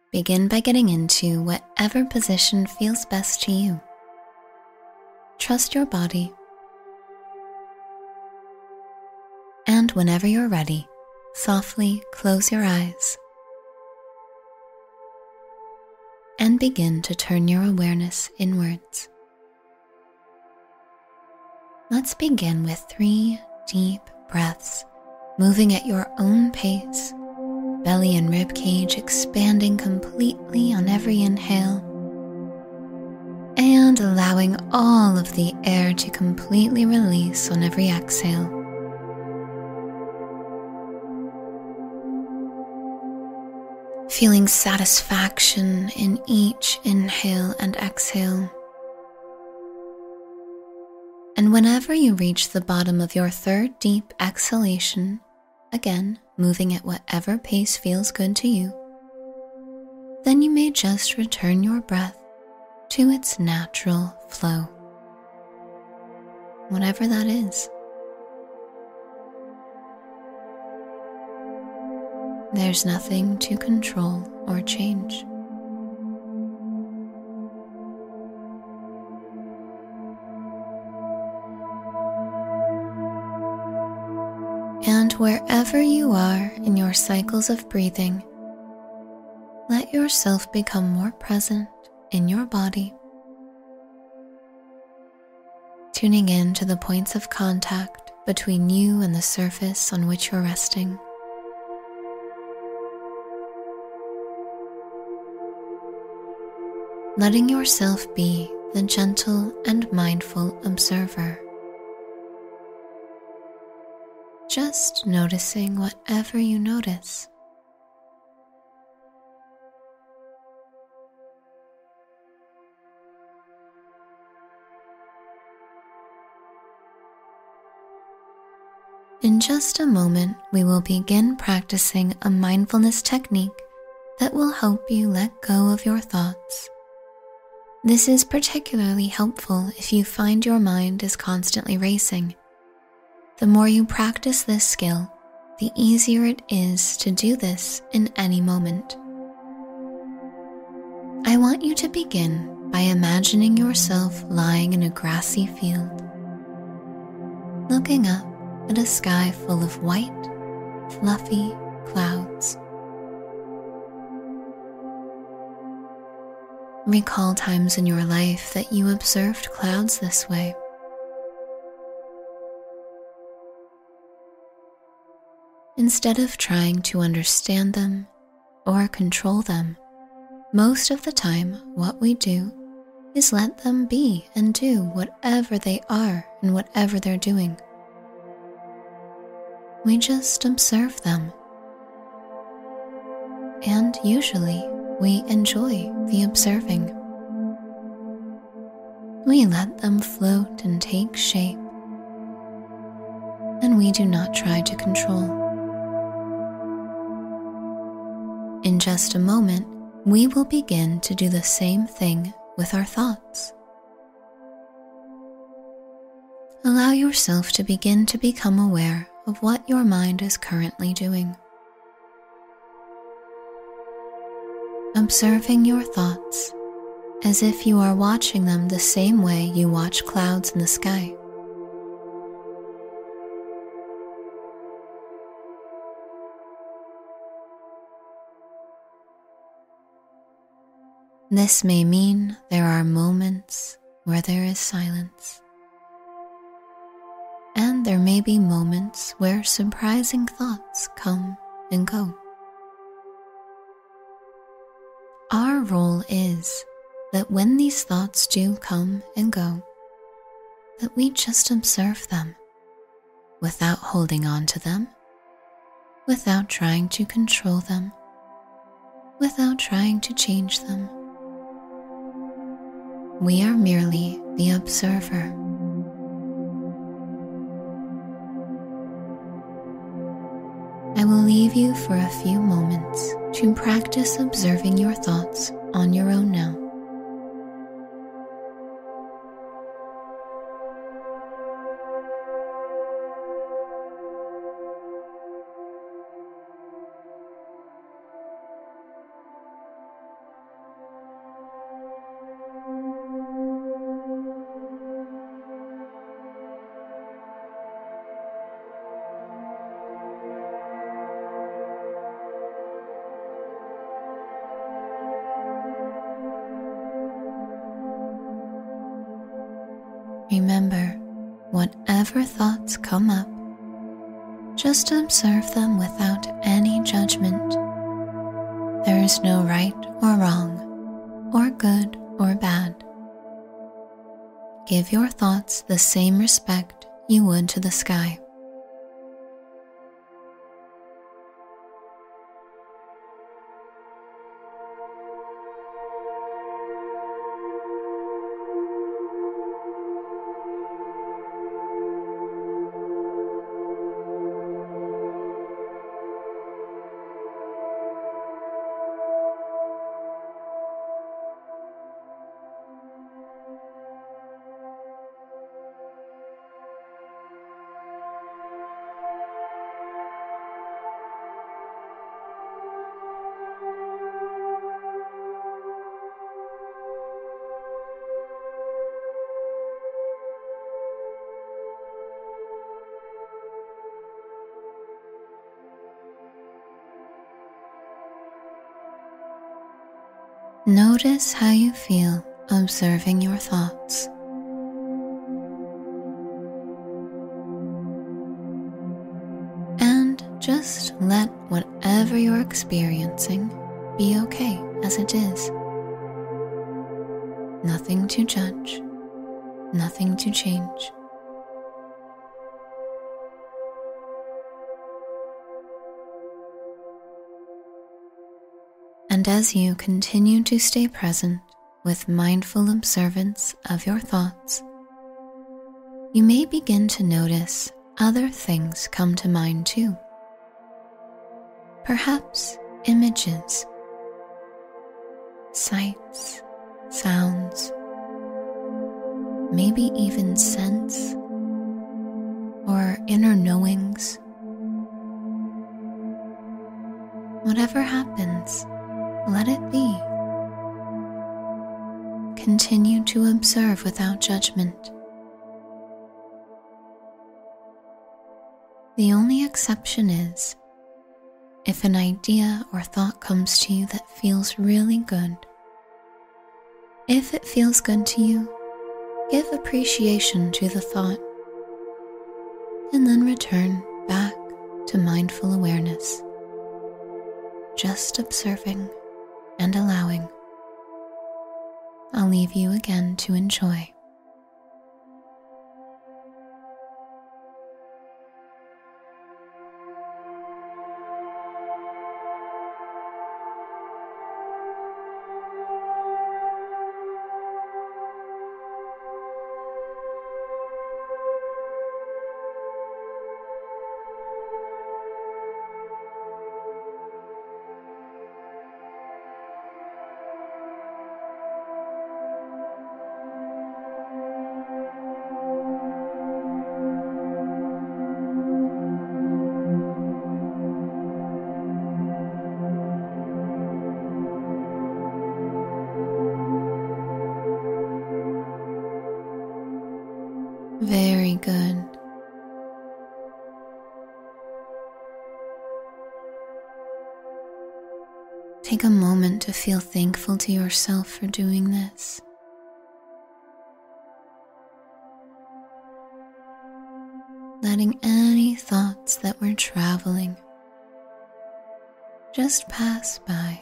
begin by getting into whatever position feels best to you. Trust your body. And whenever you're ready, softly close your eyes and begin to turn your awareness inwards. Let's begin with 3 deep breaths, moving at your own pace, belly and rib cage expanding completely on every inhale, and allowing all of the air to completely release on every exhale. Feeling satisfaction in each inhale and exhale. And whenever you reach the bottom of your 3rd deep exhalation, again moving at whatever pace feels good to you, then you may just return your breath to its natural flow, whatever that is. There's nothing to control or change. And wherever you are in your cycles of breathing, let yourself become more present in your body, tuning in to the points of contact between you and the surface on which you're resting. Letting yourself be the gentle and mindful observer. Just noticing whatever you notice. In just a moment, we will begin practicing a mindfulness technique that will help you let go of your thoughts. This is particularly helpful if you find your mind is constantly racing. The more you practice this skill, the easier it is to do this in any moment. I want you to begin by imagining yourself lying in a grassy field, looking up at a sky full of white, fluffy clouds. Recall times in your life that you observed clouds this way. Instead of trying to understand them or control them, most of the time what we do is let them be and do whatever they are and whatever they're doing. We just observe them. And usually, we enjoy the observing. We let them float and take shape, and we do not try to control. In just a moment, we will begin to do the same thing with our thoughts. Allow yourself to begin to become aware of what your mind is currently doing. Observing your thoughts as if you are watching them the same way you watch clouds in the sky. This may mean there are moments where there is silence, and there may be moments where surprising thoughts come and go. Our role is that when these thoughts do come and go, that we just observe them without holding on to them, without trying to control them, without trying to change them. We are merely the observer. I will leave you for a few moments to practice observing your thoughts on your own now. Remember, whatever thoughts come up, just observe them without any judgment. There is no right or wrong, or good or bad. Give your thoughts the same respect you would to the sky. Notice how you feel observing your thoughts. And just let whatever you're experiencing be okay as it is. Nothing to judge, nothing to change. And as you continue to stay present with mindful observance of your thoughts, you may begin to notice other things come to mind too. Perhaps images, sights, sounds, maybe even scents or inner knowings. Whatever happens, let it be. Continue to observe without judgment. The only exception is if an idea or thought comes to you that feels really good. If it feels good to you, give appreciation to the thought and then return back to mindful awareness, just observing and allowing. I'll leave you again to enjoy. Very good. Take a moment to feel thankful to yourself for doing this. Letting any thoughts that were traveling just pass by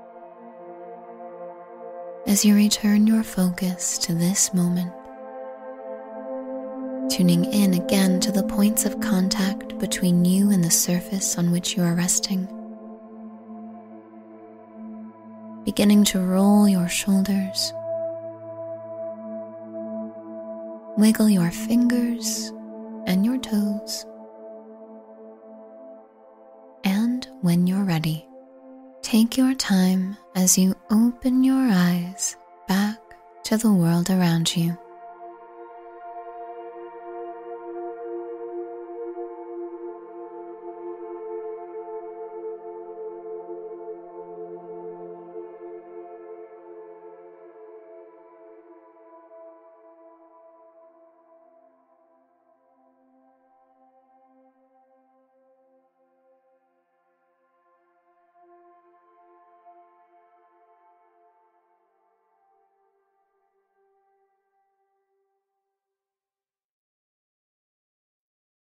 as you return your focus to this moment. Tuning in again to the points of contact between you and the surface on which you are resting. Beginning to roll your shoulders. Wiggle your fingers and your toes. And when you're ready, take your time as you open your eyes back to the world around you.